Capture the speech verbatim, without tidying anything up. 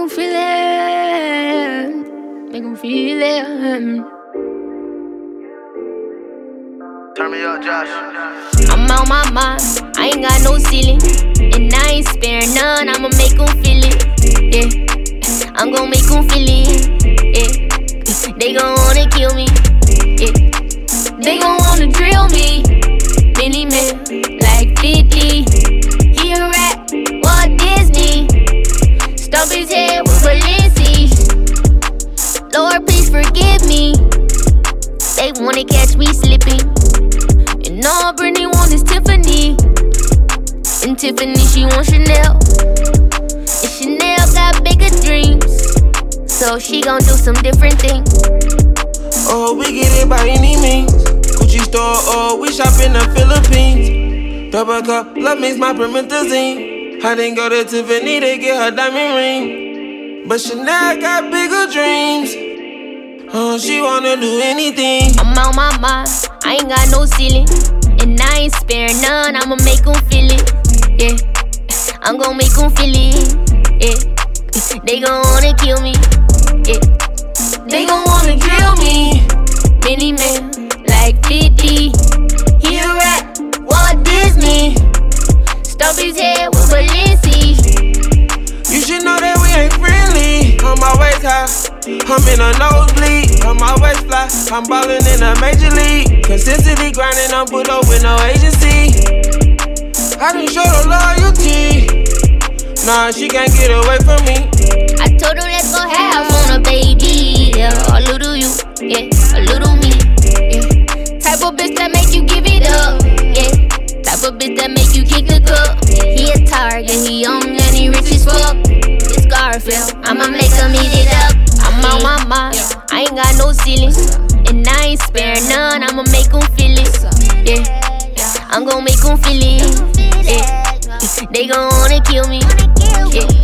'em feel it. Make 'em feel it. Turn me up, Josh. I'm on my mind, I ain't got no ceiling. And I ain't sparing none, I'ma make 'em feel it. Yeah, I'm gon' make 'em feel it. Yeah, they gon' wanna kill me. Yeah, they gon' wanna drill me. Many men, like fifty. He a rat, Walt Disney. Stomp his head with Balenci. Lord, please forgive me. They wanna catch me slipping. And all Brittany want is Tiffany. And Tiffany, she want Chanel. And Chanel got bigger dreams, so she gon' do some different things. Oh, we get it by any means. Gucci store, oh, we shop in the Philippines. Double cup, love makes my promethazine. I didn't go to Tiffany to get her diamond ring, but Chanel got bigger dreams. Oh, she wanna do anything. I'm on my mind, I ain't got no ceiling. And I ain't sparing none, I'ma make 'em feel it. Yeah, I'm gon' make 'em feel it. Yeah, they gon' wanna kill me. Yeah, they gon' wanna drill me. Many men, like fifty. He a rat, Walt Disney. Stomp his head with Balenci. You should know that we ain't friendly. On my waist high, I'm in a nosebleed. On my waist fly, I'm ballin' in a major league. Consistently grinding, I'm put up with no agency. I done show the loyalty. Nah, she can't get away from me. I told her let's go half on a baby. Yeah, a little you, yeah, a little me. Yeah, type of bitch that make you give it up. Yeah, type of bitch that make you kick the cup. He a target, he young and he rich as fuck. It's Garfield, I'ma make him eat it up. I'm on my mind, I ain't got no ceiling. And I ain't sparing none, I'ma make 'em feel it. Yeah, I'm gon' make 'em feel it. Yeah, they gon' wanna kill me. Yeah.